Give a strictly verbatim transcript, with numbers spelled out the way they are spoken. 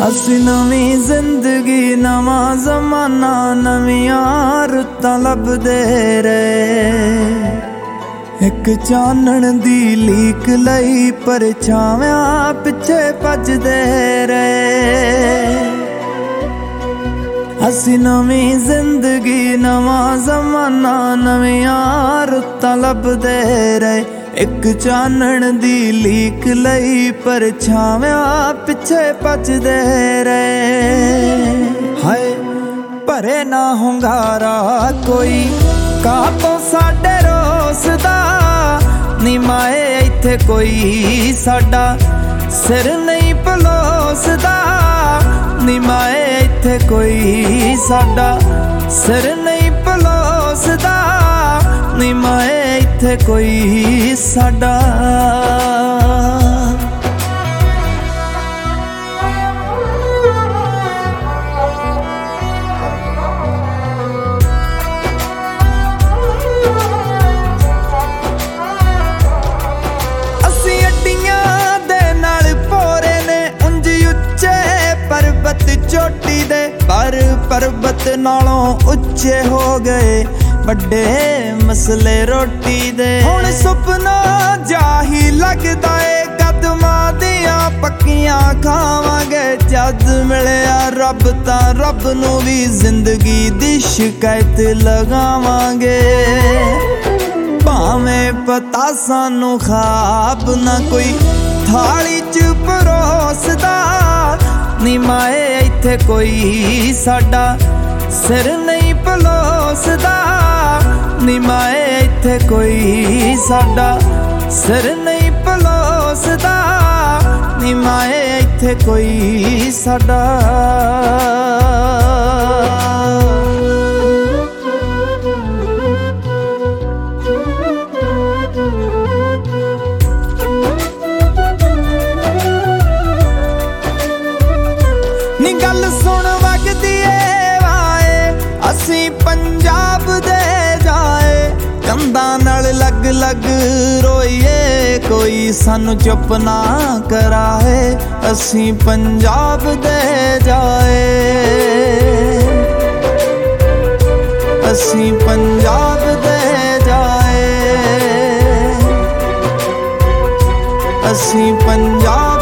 ਅਸੀਂ ਨਵੀਂ ਜ਼ਿੰਦਗੀ ਨਵਾਂ ਜ਼ਮਾਨਾ ਨਵੀਆਂ ਰੁੱਤਾਂ ਲੱਭਦੇ ਰਹੇ। ਇੱਕ ਚਾਨਣ ਦੀ ਲੀਕ ਲਈ ਪਰਛਾਵਿਆਂ ਪਿੱਛੇ ਭੱਜਦੇ ਰਹੇ। ਅਸੀਂ ਨਵੀਂ ਜ਼ਿੰਦਗੀ ਨਵਾਂ ਜ਼ਮਾਨਾ ਨਵੀਆਂ ਰੁੱਤਾਂ ਲੱਭਦੇ ਰਹੇ। ਇੱਕ ਚਾਨਣ ਦੀ ਲੀਕ ਲਈ ਪਰਛਾਵਿਆਂ ਪਿੱਛੇ ਭੱਜਦੇ ਰਹੇ। ਹਾਏ ਭਰੇ ਨਾ ਹੁੰਗਾਰਾ ਕੋਈ ਕਾਹਤੋਂ ਸਾਡੇ ਰੋਸ ਦਾ, ਨੀ ਮਾਏ ਇੱਥੇ ਕੋਈ ਸਾਡਾ ਸਿਰ ਨਹੀਂ ਪਲੋਸਦਾ। ਨੀ ਮਾਏ ਇੱਥੇ ਕੋਈ ਸਾਡਾ ਸਿਰ ਨਹੀਂ ਪਲੋਸਦਾ। ਨੀ ਮਾਏ ਇੱਥੇ ਕੋਈ ਸਾਡਾ। ਅਸੀਂ ਅੱਡੀਆਂ ਦੇ ਨਾਲ ਭੋਰੇ ਨੇ ਉਂਝ ਉੱਚੇ ਪਰਬਤ ਚੋਟੀ ਦੇ, ਪਰ ਪਰਬਤ ਨਾਲੋਂ ਉੱਚੇ ਹੋ ਗਏ ਵੱਡੇ ਮਸਲੇ ਰੋਟੀ ਦੇ। ਹੁਣ ਸੁਪਨਾ ਜਾਹੀ ਲੱਗਦਾ ਏ ਕਦਮਾਂ ਦੀਆਂ ਪੱਕੀਆਂ ਖਾਵਾਂਗੇ। ਜਦ ਮਿਲਿਆ ਰੱਬ ਤਾਂ ਰੱਬ ਨੂੰ ਵੀ ਜ਼ਿੰਦਗੀ ਦੀ ਸ਼ਿਕਾਇਤ ਲਗਾਵਾਂਗੇ। ਭਾਵੇਂ ਪਤਾ ਸਾਨੂੰ ਖਾਬ ਨਾ ਕੋਈ ਥਾਲੀ ਚ ਪਰੋਸਦਾ। ਨੀ ਮਾਏ ਇੱਥੇ ਕੋਈ ਸਾਡਾ ਸਿਰ ਨਹੀਂ ਪਲੋਸਦਾ। ਨੀ ਮਾਏ ਇੱਥੇ ਕੋਈ ਸਾਡਾ ਸਿਰ ਨਹੀਂ ਪਲੋਸਦਾ। ਨੀ ਮਾਏ ਇੱਥੇ ਕੋਈ ਸਾਡਾ। ਨੀ ਗੱਲ ਸੁਣ ਵਗਦੀ ਏ ਵਾਏ ਅਸੀਂ ਪੰਜਾਬ ਦੇ ਜਾਏ। ਕੰਧਾਂ ਨਾਲ ਲੱਗ ਲੱਗ ਰੋਈਏ ਕੋਈ ਸਾਨੂੰ ਚੁੱਪ ਨਾ ਕਰਾਏ। ਅਸੀਂ ਪੰਜਾਬ ਦੇ ਜਾਏ। ਅਸੀਂ ਪੰਜਾਬ ਦੇ ਜਾਏ। ਅਸੀਂ ਪੰਜਾਬ